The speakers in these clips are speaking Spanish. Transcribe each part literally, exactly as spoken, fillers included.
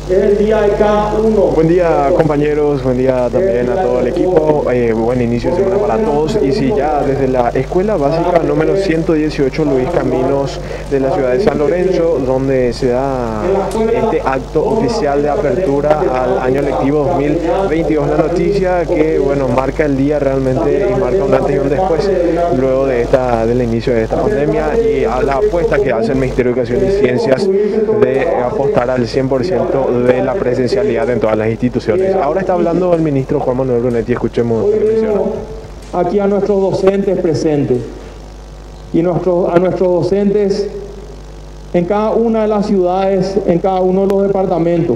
Es el día de cada uno. Buen día, compañeros, buen día también a todo el equipo, eh, buen inicio de semana para todos. Y si ya desde la escuela básica número ciento dieciocho Luis Caminos de la ciudad de San Lorenzo, donde se da este acto oficial de apertura al año lectivo dos mil veintidós, la noticia que bueno marca el día realmente y marca un antes y un después luego de esta del inicio de esta pandemia, y a la apuesta que hace el Ministerio de Educación y Ciencias de apostar al cien por ciento de la presencialidad en todas las instituciones. Ahora está hablando el ministro Juan Manuel Brunetti, escuchemos lo que menciona. Aquí a nuestros docentes presentes y nuestros, a nuestros docentes en cada una de las ciudades, en cada uno de los departamentos.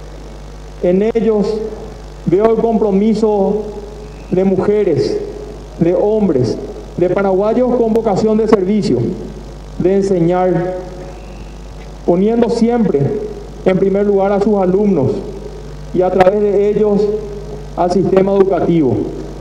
En ellos veo el compromiso de mujeres, de hombres, de paraguayos con vocación de servicio, de enseñar, poniendo siempre en primer lugar a sus alumnos y a través de ellos al sistema educativo,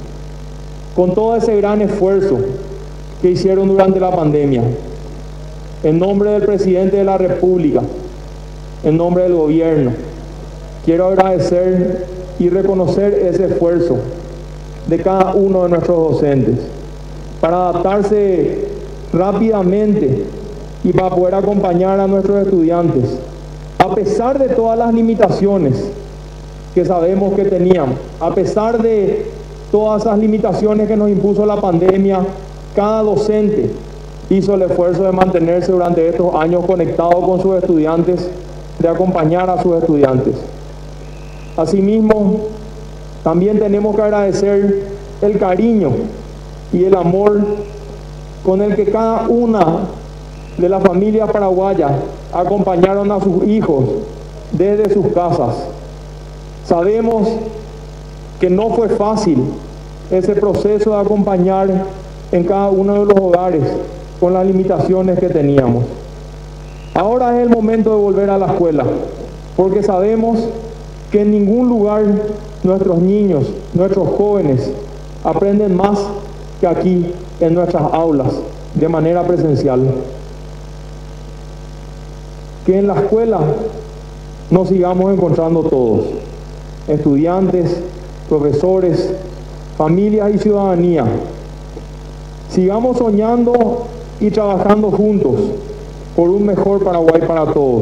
con todo ese gran esfuerzo que hicieron durante la pandemia. En nombre del presidente de la República, en nombre del gobierno, quiero agradecer y reconocer ese esfuerzo de cada uno de nuestros docentes para adaptarse rápidamente y para poder acompañar a nuestros estudiantes, a pesar de todas las limitaciones que sabemos que teníamos, a pesar de todas esas limitaciones que nos impuso la pandemia. Cada docente hizo el esfuerzo de mantenerse durante estos años conectado con sus estudiantes, de acompañar a sus estudiantes. Asimismo, también tenemos que agradecer el cariño y el amor con el que cada una de las familias paraguayas acompañaron a sus hijos desde sus casas. Sabemos que no fue fácil ese proceso de acompañar en cada uno de los hogares con las limitaciones que teníamos. Ahora es el momento de volver a la escuela, porque sabemos que en ningún lugar nuestros niños, nuestros jóvenes aprenden más que aquí en nuestras aulas de manera presencial. Que en la escuela nos sigamos encontrando todos, estudiantes, profesores, familias y ciudadanía. Sigamos soñando y trabajando juntos por un mejor Paraguay para todos.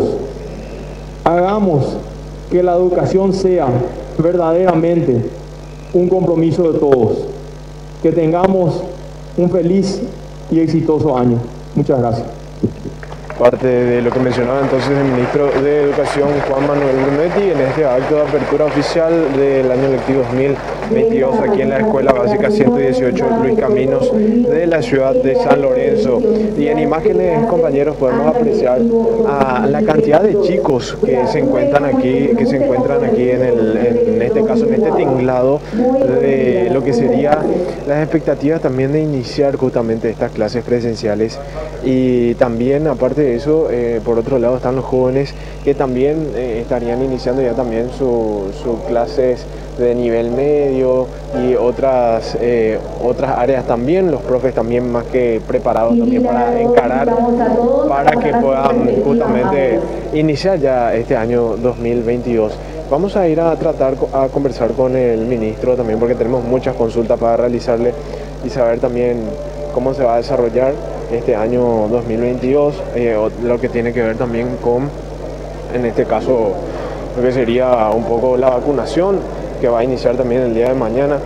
Hagamos que la educación sea verdaderamente un compromiso de todos. Que tengamos un feliz y exitoso año. Muchas gracias. Parte de lo que mencionaba entonces el ministro de Educación Juan Manuel Brunetti en este acto de apertura oficial del año lectivo dos mil veintidós aquí en la Escuela Básica ciento dieciocho Luis Caminos de la ciudad de San Lorenzo. Y en imágenes, compañeros, podemos apreciar a la cantidad de chicos que se encuentran aquí, que se encuentran aquí en, el, en este caso, en este tinglado de lo que sería las expectativas también de iniciar justamente estas clases presenciales. Y también, aparte de eso, eh, por otro lado están los jóvenes que también eh, estarían iniciando ya también sus su clases de nivel medio y otras eh, otras áreas también, los profes también más que preparados también para encarar, para que puedan justamente iniciar ya este año dos mil veintidós. Vamos a ir a tratar a conversar con el ministro también, porque tenemos muchas consultas para realizarle y saber también cómo se va a desarrollar este año dos mil veintidós, eh, lo que tiene que ver también con, en este caso, lo que sería un poco la vacunación, que va a iniciar también el día de mañana.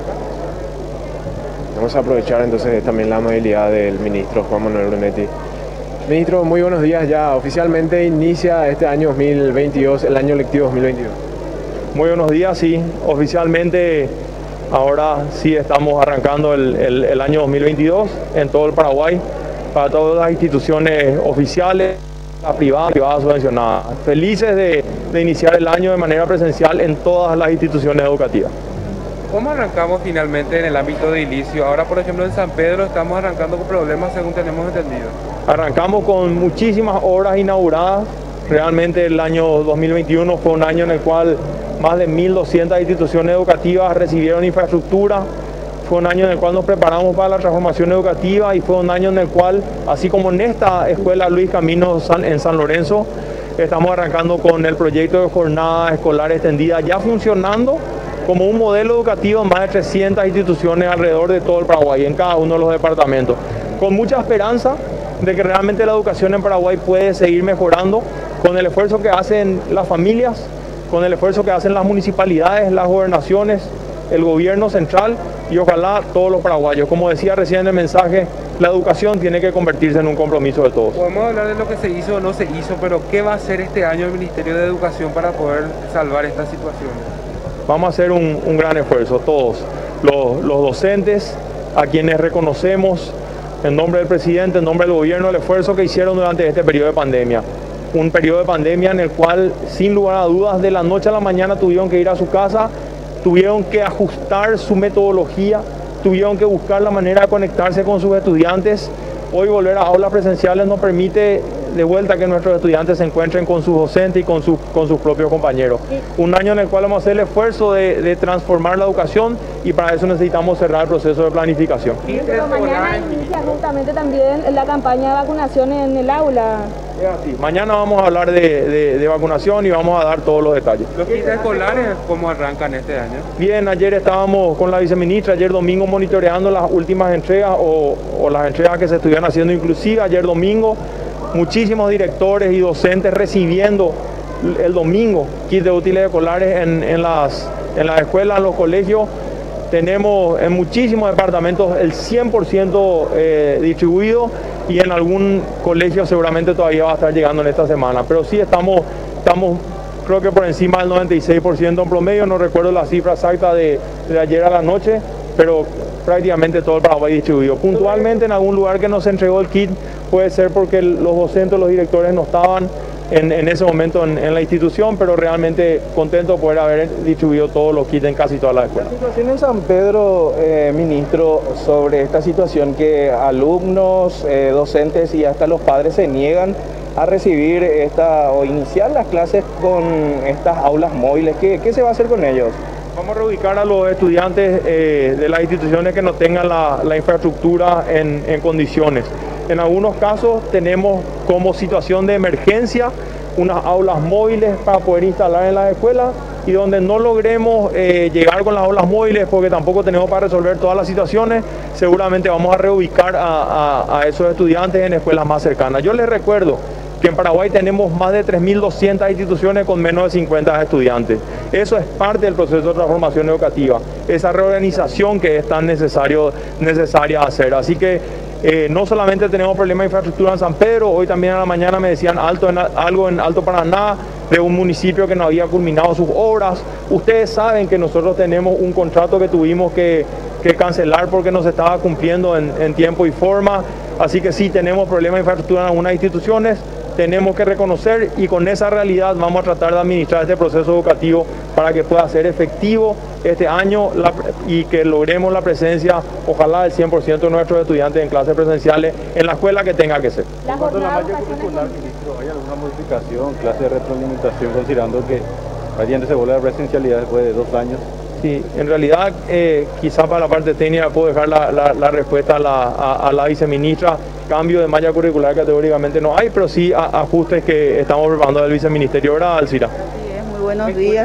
Vamos a aprovechar entonces también la amabilidad del ministro Juan Manuel Brunetti. Ministro, muy buenos días. Ya oficialmente inicia este año dos mil veintidós, el año lectivo dos mil veintidós. Muy buenos días, sí. Oficialmente ahora sí estamos arrancando el, el, el año dos mil veintidós en todo el Paraguay, para todas las instituciones oficiales, la privada, privada subvencionada. Felices de, de iniciar el año de manera presencial en todas las instituciones educativas. ¿Cómo arrancamos finalmente en el ámbito de inicio? Ahora, por ejemplo, en San Pedro estamos arrancando con problemas, según tenemos entendido. Arrancamos con muchísimas obras inauguradas. Realmente el año dos mil veintiuno fue un año en el cual más de mil doscientas instituciones educativas recibieron infraestructura. Fue un año en el cual nos preparamos para la transformación educativa y fue un año en el cual, así como en esta escuela Luis Caminos en San Lorenzo, Estamos arrancando con el proyecto de jornada escolar extendida ya funcionando como un modelo educativo en más de trescientas instituciones alrededor de todo el Paraguay, en cada uno de los departamentos, con mucha esperanza de que realmente la educación en Paraguay puede seguir mejorando con el esfuerzo que hacen las familias, con el esfuerzo que hacen las municipalidades, las gobernaciones, el gobierno central y ojalá todos los paraguayos. Como decía recién en el mensaje, la educación tiene que convertirse en un compromiso de todos. Podemos hablar de lo que se hizo o no se hizo, pero ¿qué va a hacer este año el Ministerio de Educación para poder salvar esta situación? Vamos a hacer un, un gran esfuerzo, todos, los, los docentes, a quienes reconocemos en nombre del presidente, en nombre del gobierno, el esfuerzo que hicieron durante este periodo de pandemia. Un periodo de pandemia en el cual, sin lugar a dudas, de la noche a la mañana tuvieron que ir a su casa, tuvieron que ajustar su metodología, tuvieron que buscar la manera de conectarse con sus estudiantes. Hoy volver a aulas presenciales nos permite de vuelta que nuestros estudiantes se encuentren con sus docentes y con, su, con sus propios compañeros. Un año en el cual vamos a hacer el esfuerzo de, de transformar la educación y para eso necesitamos cerrar el proceso de planificación. Pero mañana inicia justamente también la campaña de vacunación en el aula. Es así. Mañana vamos a hablar de, de, de vacunación y vamos a dar todos los detalles. ¿Los kits escolares cómo arrancan este año? Bien, ayer estábamos con la viceministra, ayer domingo monitoreando las últimas entregas o, o las entregas que se estuvieron haciendo inclusive ayer domingo. Muchísimos directores y docentes recibiendo el domingo kits de útiles escolares en, en, las, en las escuelas, en los colegios. Tenemos en muchísimos departamentos el cien por ciento eh, distribuido y en algún colegio seguramente todavía va a estar llegando en esta semana. Pero sí estamos, estamos creo que por encima del noventa y seis por ciento en promedio, no recuerdo la cifra exacta de, de ayer a la noche, pero prácticamente todo el Paraguay distribuido. Puntualmente en algún lugar que no se entregó el kit puede ser porque los docentes, los directores no estaban en, en ese momento en, en la institución, pero realmente contento de poder haber distribuido todos los kits en casi todas las escuelas. La situación en San Pedro, eh, ministro, sobre esta situación que alumnos, eh, docentes y hasta los padres se niegan a recibir esta o iniciar las clases con estas aulas móviles, ¿qué, qué se va a hacer con ellos? Vamos a reubicar a los estudiantes eh, de las instituciones que no tengan la, la infraestructura en, en condiciones. En algunos casos tenemos como situación de emergencia unas aulas móviles para poder instalar en las escuelas y donde no logremos eh, llegar con las aulas móviles porque tampoco tenemos para resolver todas las situaciones, seguramente vamos a reubicar a, a, a esos estudiantes en escuelas más cercanas. Yo les recuerdo que en Paraguay tenemos más de tres mil doscientas instituciones con menos de cincuenta estudiantes. Eso es parte del proceso de transformación educativa, esa reorganización que es tan necesario, necesaria hacer. Así que eh, no solamente tenemos problemas de infraestructura en San Pedro, hoy también a la mañana me decían alto en, algo en Alto Paraná, de un municipio que no había culminado sus obras. Ustedes saben que nosotros tenemos un contrato que tuvimos que, que cancelar porque no se estaba cumpliendo en, en tiempo y forma. Así que sí, tenemos problemas de infraestructura en algunas instituciones, tenemos que reconocer y con esa realidad vamos a tratar de administrar este proceso educativo para que pueda ser efectivo este año la, y que logremos la presencia, ojalá, del cien por ciento de nuestros estudiantes en clases presenciales en la escuela que tenga que ser. La En cuanto a la jornada malla educacional- curricular, ministro, ¿hay alguna modificación, clase de retroalimentación, considerando que prácticamente se vuelve a la presencialidad después de dos años? Sí, en realidad eh, quizá para la parte técnica puedo dejar la, la, la respuesta a la, a, a la viceministra. Cambio de malla curricular categóricamente no hay, pero sí a, ajustes que estamos preparando del viceministerio, ¿verdad, Alcira? Así es, muy buenos días.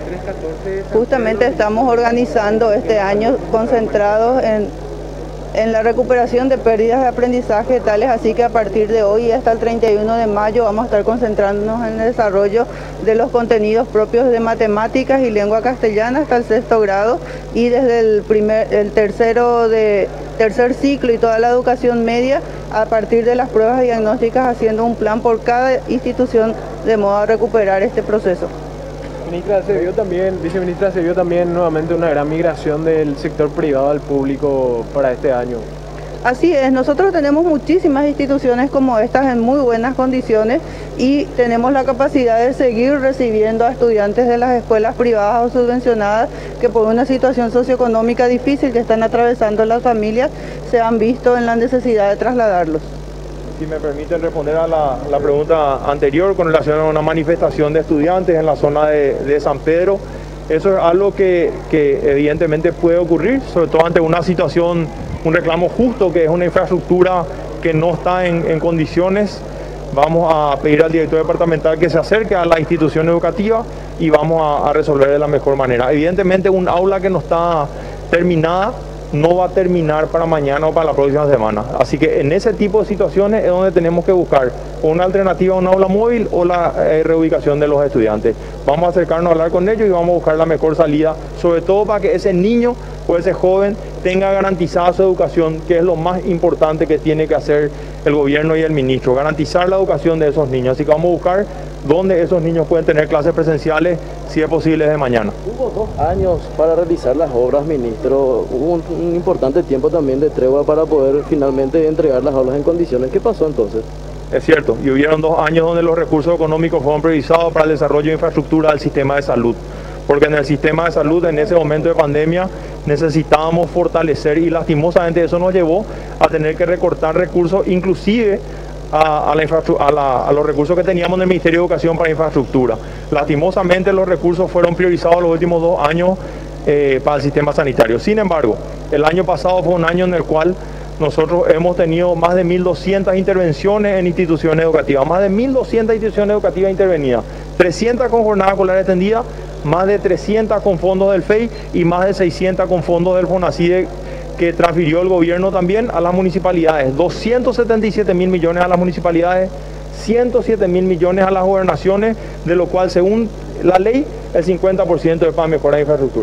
Justamente estamos organizando este año concentrados en, en la recuperación de pérdidas de aprendizaje tales, así que a partir de hoy hasta el treinta y uno de mayo vamos a estar concentrándonos en el desarrollo de los contenidos propios de matemáticas y lengua castellana hasta el sexto grado y desde el primer, el tercero de tercer ciclo y toda la educación media a partir de las pruebas diagnósticas, haciendo un plan por cada institución de modo a recuperar este proceso. Ministra, se vio también, viceministra, se vio también nuevamente una gran migración del sector privado al público para este año. Así es, nosotros tenemos muchísimas instituciones como estas en muy buenas condiciones y tenemos la capacidad de seguir recibiendo a estudiantes de las escuelas privadas o subvencionadas que por una situación socioeconómica difícil que están atravesando las familias se han visto en la necesidad de trasladarlos. Si me permiten responder a la, la pregunta anterior con relación a una manifestación de estudiantes en la zona de, de San Pedro, eso es algo que, que evidentemente puede ocurrir, sobre todo ante una situación, un reclamo justo, que es una infraestructura que no está en, en condiciones. vamos a pedir al director departamental que se acerque a la institución educativa y vamos a, a resolver de la mejor manera. Evidentemente un aula que no está terminada no va a terminar para mañana o para la próxima semana. Así que en ese tipo de situaciones es donde tenemos que buscar una alternativa a un aula móvil o la eh, reubicación de los estudiantes. Vamos a acercarnos a hablar con ellos y vamos a buscar la mejor salida, sobre todo para que ese niño o ese joven tenga garantizada su educación, que es lo más importante que tiene que hacer el gobierno y el ministro, garantizar la educación de esos niños. Así que vamos a buscar dónde esos niños pueden tener clases presenciales, si es posible, de mañana. Hubo dos años para realizar las obras, ministro. Hubo un, un importante tiempo también de tregua para poder finalmente entregar las aulas en condiciones. ¿Qué pasó entonces? Es cierto, y hubieron dos años donde los recursos económicos fueron priorizados para el desarrollo de infraestructura del sistema de salud. Porque en el sistema de salud, en ese momento de pandemia, necesitábamos fortalecer y lastimosamente eso nos llevó a tener que recortar recursos, inclusive a, a, la a, la, a los recursos que teníamos en el Ministerio de Educación para infraestructura. Lastimosamente los recursos fueron priorizados los últimos dos años eh, para el sistema sanitario. Sin embargo, el año pasado fue un año en el cual nosotros hemos tenido más de mil doscientas intervenciones en instituciones educativas, más de mil doscientas instituciones educativas intervenidas, trescientas con jornada escolar extendida, más de trescientas con fondos del F E I y más de seiscientas con fondos del FONACIDE que transfirió el gobierno también a las municipalidades. doscientos setenta y siete mil millones a las municipalidades, ciento siete mil millones a las gobernaciones, de lo cual según la ley el cincuenta por ciento es para mejorar la infraestructura.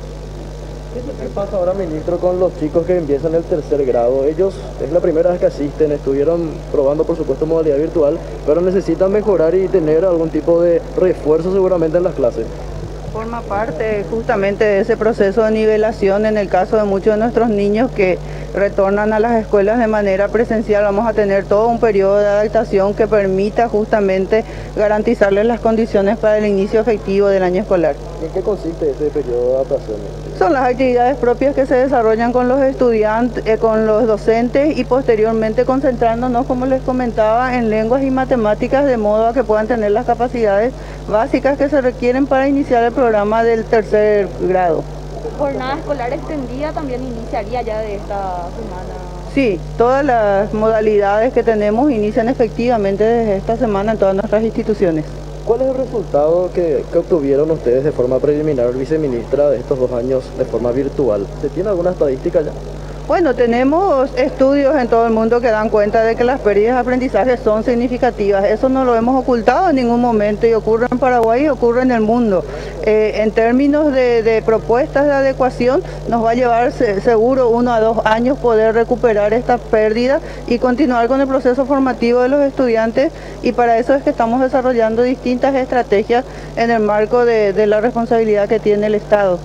¿Qué pasa ahora, ministro, con los chicos que empiezan el tercer grado? Ellos es la primera vez que asisten, estuvieron probando por supuesto modalidad virtual, pero necesitan mejorar y tener algún tipo de refuerzo seguramente en las clases. Forma parte justamente de ese proceso de nivelación en el caso de muchos de nuestros niños que retornan a las escuelas de manera presencial. Vamos a tener todo un periodo de adaptación que permita justamente garantizarles las condiciones para el inicio efectivo del año escolar. ¿En qué consiste ese periodo de adaptación? Son las actividades propias que se desarrollan con los estudiantes, eh, con los docentes y posteriormente concentrándonos, como les comentaba, en lenguas y matemáticas de modo a que puedan tener las capacidades básicas que se requieren para iniciar el programa del tercer grado. Jornada escolar extendida también iniciaría ya de esta semana. Sí, todas las modalidades que tenemos inician efectivamente desde esta semana en todas nuestras instituciones. ¿Cuál es el resultado que, que obtuvieron ustedes de forma preliminar, viceministra, de estos dos años de forma virtual? ¿Se tiene alguna estadística ya? Bueno, tenemos estudios en todo el mundo que dan cuenta de que las pérdidas de aprendizaje son significativas. Eso no lo hemos ocultado en ningún momento y ocurre en Paraguay y ocurre en el mundo. Eh, en términos de, de propuestas de adecuación, nos va a llevar seguro uno a dos años poder recuperar estas pérdidas y continuar con el proceso formativo de los estudiantes, y para eso es que estamos desarrollando distintas estrategias en el marco de, de la responsabilidad que tiene el Estado.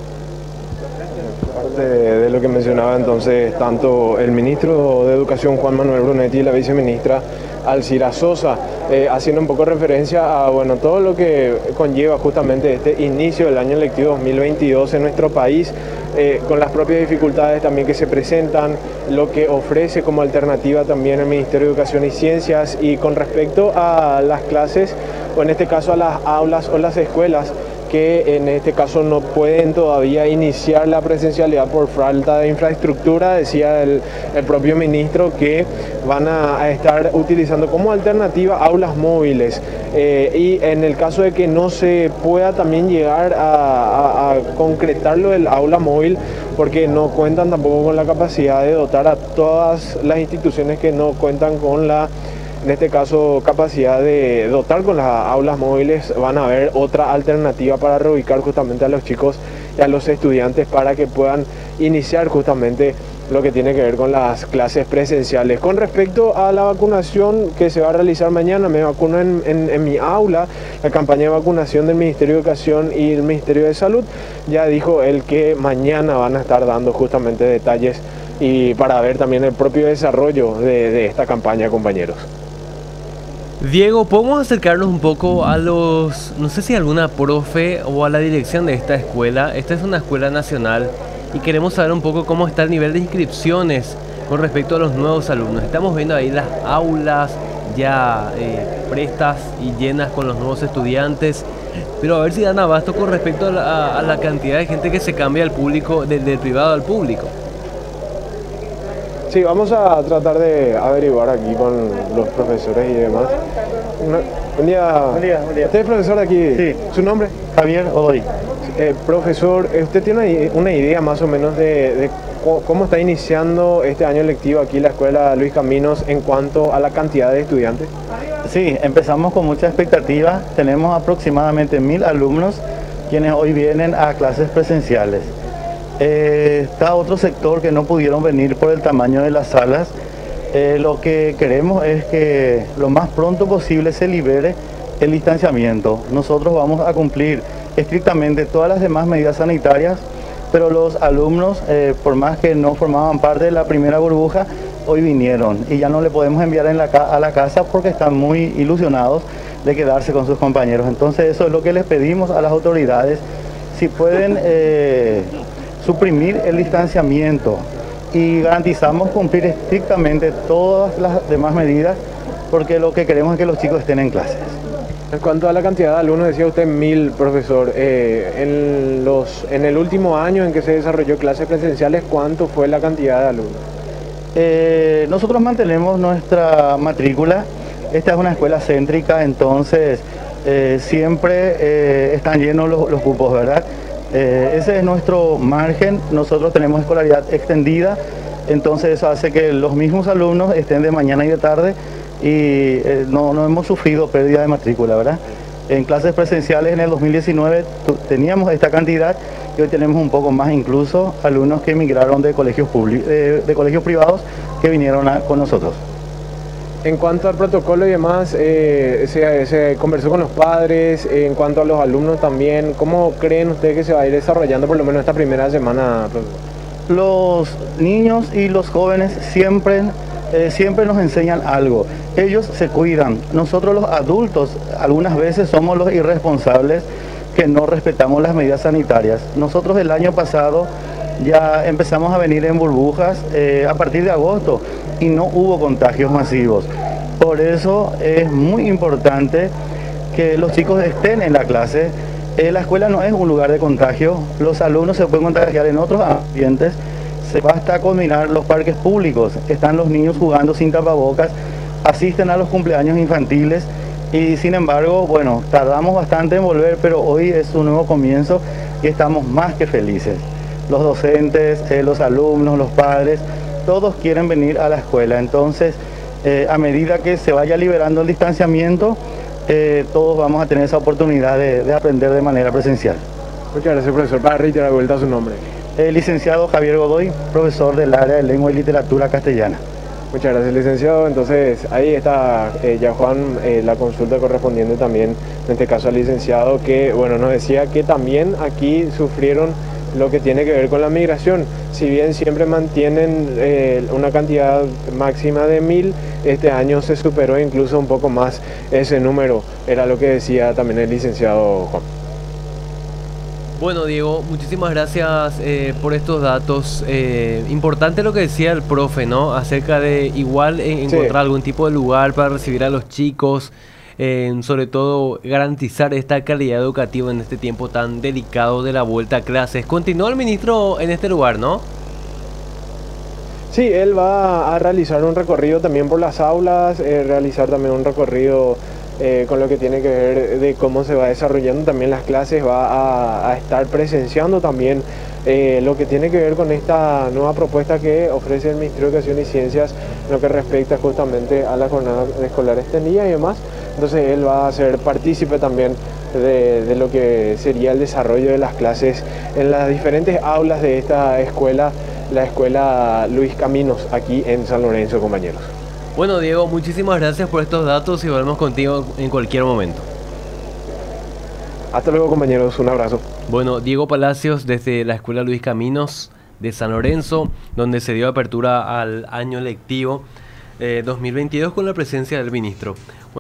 De, de lo que mencionaba entonces tanto el ministro de Educación Juan Manuel Brunetti y la viceministra Alcira Sosa, eh, haciendo un poco referencia a bueno, todo lo que conlleva justamente este inicio del año lectivo dos mil veintidós en nuestro país, eh, con las propias dificultades también que se presentan, lo que ofrece como alternativa también el Ministerio de Educación y Ciencias, y con respecto a las clases, o en este caso a las aulas o las escuelas, que en este caso no pueden todavía iniciar la presencialidad por falta de infraestructura. Decía el, el propio ministro que van a, a estar utilizando como alternativa aulas móviles, eh, y en el caso de que no se pueda también llegar a, a, a concretarlo del aula móvil, porque no cuentan tampoco con la capacidad de dotar a todas las instituciones que no cuentan con la, en este caso, capacidad de dotar con las aulas móviles, van a haber otra alternativa para reubicar justamente a los chicos y a los estudiantes para que puedan iniciar justamente lo que tiene que ver con las clases presenciales. Con respecto a la vacunación que se va a realizar mañana, me vacuno en, en, en mi aula, la campaña de vacunación del Ministerio de Educación y el Ministerio de Salud, ya dijo él que mañana van a estar dando justamente detalles y para ver también el propio desarrollo de, de esta campaña, compañeros. Diego, ¿podemos acercarnos un poco a los, no sé si alguna profe o a la dirección de esta escuela? Esta es una escuela nacional y queremos saber un poco cómo está el nivel de inscripciones con respecto a los nuevos alumnos. Estamos viendo ahí las aulas ya eh, prestas y llenas con los nuevos estudiantes, pero a ver si dan abasto con respecto a la, a la cantidad de gente que se cambia del público, del, del privado al público. Sí, vamos a tratar de averiguar aquí con los profesores y demás. Una, buen día. Buen día, buen día. ¿Usted es profesor de aquí? Sí. ¿Su nombre? Javier Odoy. Eh, profesor, ¿usted tiene una idea más o menos de, de cómo está iniciando este año lectivo aquí la Escuela Luis Caminos en cuanto a la cantidad de estudiantes? Sí, empezamos con mucha expectativa. Tenemos aproximadamente mil alumnos quienes hoy vienen a clases presenciales. Eh, está otro sector que no pudieron venir por el tamaño de las salas. Eh, lo que queremos es que lo más pronto posible se libere el distanciamiento. Nosotros vamos a cumplir estrictamente todas las demás medidas sanitarias, pero los alumnos, eh, por más que no formaban parte de la primera burbuja, hoy vinieron y ya no le podemos enviar en la a la casa porque están muy ilusionados de quedarse con sus compañeros. Entonces eso es lo que les pedimos a las autoridades, si pueden eh, suprimir el distanciamiento y garantizamos cumplir estrictamente todas las demás medidas, porque lo que queremos es que los chicos estén en clases. En cuanto a la cantidad de alumnos, decía usted mil, profesor. Eh, en, los, en el último año en que se desarrolló clases presenciales, ¿cuánto fue la cantidad de alumnos? Eh, nosotros mantenemos nuestra matrícula. Esta es una escuela céntrica, entonces eh, siempre eh, están llenos los, los cupos, ¿verdad? Eh, ese es nuestro margen. Nosotros tenemos escolaridad extendida, entonces eso hace que los mismos alumnos estén de mañana y de tarde y eh, no, no hemos sufrido pérdida de matrícula, ¿verdad? En clases presenciales en el dos mil diecinueve teníamos esta cantidad y hoy tenemos un poco más, incluso alumnos que emigraron de colegios, públicos, de, de colegios privados que vinieron a, con nosotros. En cuanto al protocolo y demás, eh, se, se conversó con los padres, eh, en cuanto a los alumnos también, ¿cómo creen ustedes que se va a ir desarrollando por lo menos esta primera semana, profesor? Los niños y los jóvenes siempre, eh, siempre nos enseñan algo. Ellos se cuidan. Nosotros los adultos algunas veces somos los irresponsables que no respetamos las medidas sanitarias. Nosotros el año pasado ya empezamos a venir en burbujas eh, a partir de agosto y no hubo contagios masivos. Por eso es muy importante que los chicos estén en la clase. Eh, la escuela no es un lugar de contagio, los alumnos se pueden contagiar en otros ambientes. Se basta con mirar los parques públicos, están los niños jugando sin tapabocas, asisten a los cumpleaños infantiles y sin embargo, bueno, tardamos bastante en volver, pero hoy es un nuevo comienzo y estamos más que felices. Los docentes, eh, los alumnos, los padres, todos quieren venir a la escuela. Entonces, eh, a medida que se vaya liberando el distanciamiento, eh, todos vamos a tener esa oportunidad de, de aprender de manera presencial. Muchas gracias, profesor. Para reiterar de vuelta su nombre. Eh, licenciado Javier Godoy, profesor del área de Lengua y Literatura Castellana. Muchas gracias, licenciado. Entonces, ahí está eh, ya Juan, eh, la consulta correspondiente también, en este caso al licenciado, que bueno, nos decía que también aquí sufrieron lo que tiene que ver con la migración. Si bien siempre mantienen eh, una cantidad máxima de mil, este año se superó incluso un poco más ese número, era lo que decía también el licenciado Juan. Bueno, Diego, muchísimas gracias eh, por estos datos. Eh, importante lo que decía el profe, ¿no? Acerca de igual eh, encontrar sí. algún tipo de lugar para recibir a los chicos, eh, sobre todo garantizar esta calidad educativa en este tiempo tan delicado de la vuelta a clases. Continúa el ministro en este lugar, ¿no? Sí, él va a realizar un recorrido también por las aulas, eh, realizar también un recorrido Eh, con lo que tiene que ver de cómo se va desarrollando también las clases, va a, a estar presenciando también eh, lo que tiene que ver con esta nueva propuesta que ofrece el Ministerio de Educación y Ciencias, lo que respecta justamente a la jornada escolar extendida y demás. Entonces él va a ser partícipe también de, de lo que sería el desarrollo de las clases en las diferentes aulas de esta escuela, la escuela Luis Caminos, aquí en San Lorenzo, compañeros. Bueno, Diego, muchísimas gracias por estos datos y volvemos contigo en cualquier momento. Hasta luego, compañeros, un abrazo. Bueno, Diego Palacios desde la Escuela Luis Caminos de San Lorenzo, donde se dio apertura al año lectivo eh, dos mil veintidós con la presencia del ministro.